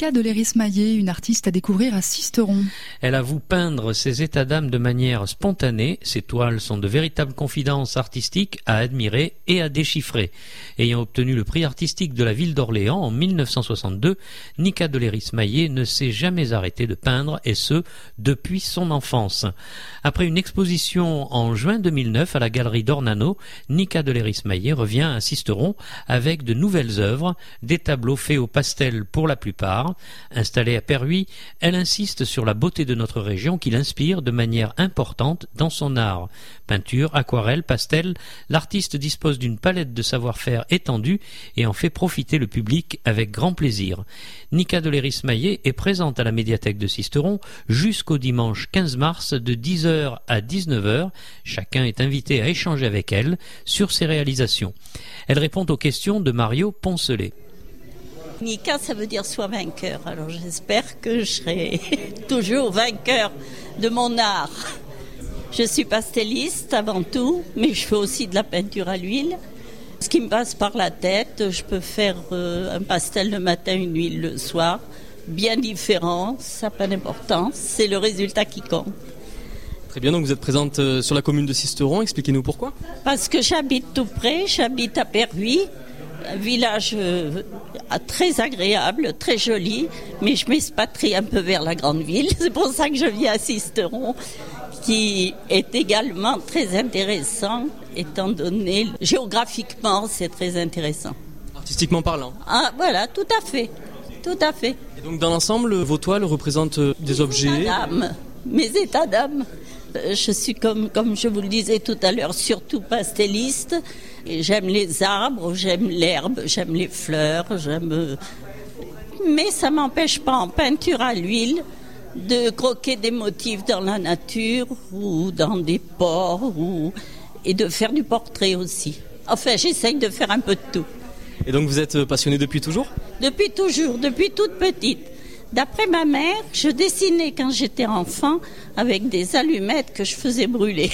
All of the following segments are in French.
Nika Dolleris-Maillet, une artiste à découvrir à Sisteron. Elle avoue peindre ses états d'âme de manière spontanée. Ses toiles sont de véritables confidences artistiques à admirer et à déchiffrer. Ayant obtenu le prix artistique de la ville d'Orléans en 1962, Nika Dolleris-Maillet ne s'est jamais arrêtée de peindre, et ce, depuis son enfance. Après une exposition en juin 2009 à la galerie d'Ornano, Nika Dolleris-Maillet revient à Sisteron avec de nouvelles œuvres, des tableaux faits au pastel pour la plupart. Installée à Perhuis, elle insiste sur la beauté de notre région qui l'inspire de manière importante dans son art. Peinture, aquarelle, pastel, l'artiste dispose d'une palette de savoir-faire étendue et en fait profiter le public avec grand plaisir. Nika Dolleris-Maillet est présente à la médiathèque de Sisteron jusqu'au dimanche 15 mars de 10h à 19h. Chacun est invité à échanger avec elle sur ses réalisations. Elle répond aux questions de Mario Poncelet. Nika, ça veut dire soit vainqueur. Alors j'espère que je serai toujours vainqueur de mon art. Je suis pastelliste avant tout, mais je fais aussi de la peinture à l'huile. Ce qui me passe par la tête, je peux faire un pastel le matin, une huile le soir. Bien différent, ça n'a pas d'importance, c'est le résultat qui compte. Très bien, donc vous êtes présente sur la commune de Sisteron, expliquez-nous pourquoi. Parce que j'habite tout près, j'habite à Perhuis, un village très agréable, très joli, mais je m'expatrie un peu vers la grande ville, c'est pour ça que je viens à Sisteron, qui est également très intéressant, étant donné, géographiquement, c'est très intéressant. Artistiquement parlant. Ah, voilà, tout à fait. Et donc dans l'ensemble, vos toiles représentent des objets. Mes états d'âme. Je suis comme je vous le disais tout à l'heure, surtout pastelliste. Et j'aime les arbres, j'aime l'herbe, j'aime les fleurs, mais ça m'empêche pas en peinture à l'huile de croquer des motifs dans la nature ou dans des ports et de faire du portrait aussi. Enfin, j'essaye de faire un peu de tout. Et donc vous êtes passionnée depuis toujours ? Depuis toujours, depuis toute petite. D'après ma mère, je dessinais quand j'étais enfant avec des allumettes que je faisais brûler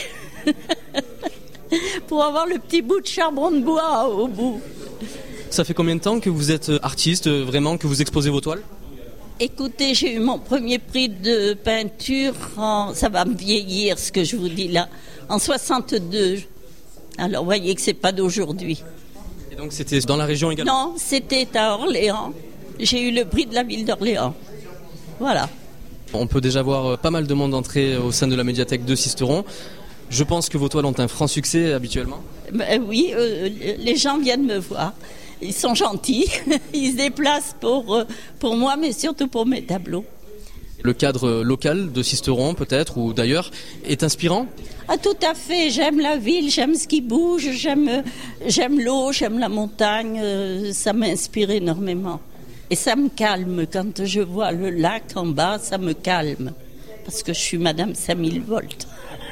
pour avoir le petit bout de charbon de bois au bout. Ça fait combien de temps que vous êtes artiste, vraiment, que vous exposez vos toiles ? Écoutez, j'ai eu mon premier prix de peinture, ça va me vieillir ce que je vous dis là, en 62. Alors vous voyez que c'est pas d'aujourd'hui. Et donc c'était dans la région également ? Non, c'était à Orléans. J'ai eu le prix de la ville d'Orléans. Voilà. On peut déjà voir pas mal de monde entrer au sein de la médiathèque de Sisteron. Je pense que vos toiles ont un franc succès habituellement. Oui, les gens viennent me voir. Ils sont gentils. Ils se déplacent pour moi, mais surtout pour mes tableaux. Le cadre local de Sisteron, peut-être, ou d'ailleurs, est inspirant ? Ah, tout à fait. J'aime la ville, j'aime ce qui bouge, j'aime l'eau, j'aime la montagne. Ça m'inspire énormément. Et ça me calme. Quand je vois le lac en bas, ça me calme. Parce que je suis Madame 5000 volts.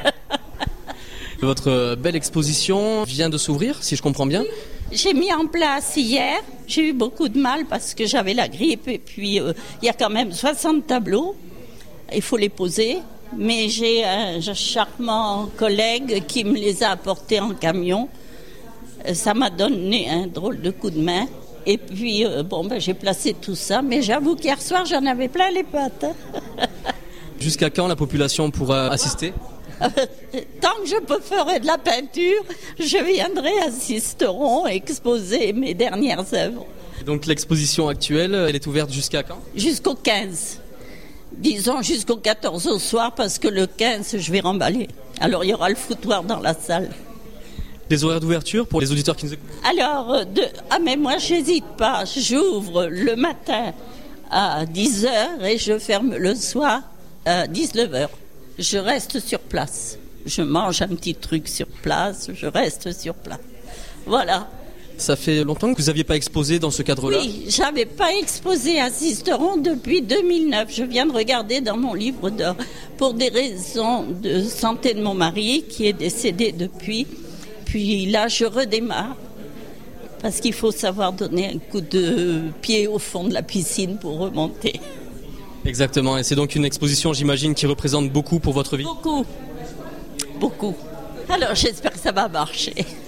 Votre belle exposition vient de s'ouvrir, si je comprends bien. J'ai mis en place hier. J'ai eu beaucoup de mal parce que j'avais la grippe. Et puis, il y a quand même 60 tableaux. Il faut les poser. Mais j'ai un charmant collègue qui me les a apportés en camion. Ça m'a donné un drôle de coup de main. Et puis, j'ai placé tout ça. Mais j'avoue qu'hier soir, j'en avais plein les pattes. Jusqu'à quand la population pourra assister ? Tant que je ferai de la peinture, je viendrai à Sisteron exposer mes dernières œuvres. Et donc l'exposition actuelle, elle est ouverte jusqu'à quand ? Jusqu'au 15. Disons jusqu'au 14 au soir, parce que le 15, je vais remballer. Alors il y aura le foutoir dans la salle. Les horaires d'ouverture pour les auditeurs qui nous écoutent ? Alors, mais moi, j'hésite pas. J'ouvre le matin à 10h et je ferme le soir à 19h. Je reste sur place. Je mange un petit truc sur place, je reste sur place. Voilà. Ça fait longtemps que vous n'aviez pas exposé dans ce cadre-là ? Oui, je n'avais pas exposé à Sisteron depuis 2009. Je viens de regarder dans mon livre d'or pour des raisons de santé de mon mari qui est décédé depuis. Puis là, je redémarre parce qu'il faut savoir donner un coup de pied au fond de la piscine pour remonter. Exactement, et c'est donc une exposition, j'imagine, qui représente beaucoup pour votre vie ? Beaucoup. Alors j'espère que ça va marcher.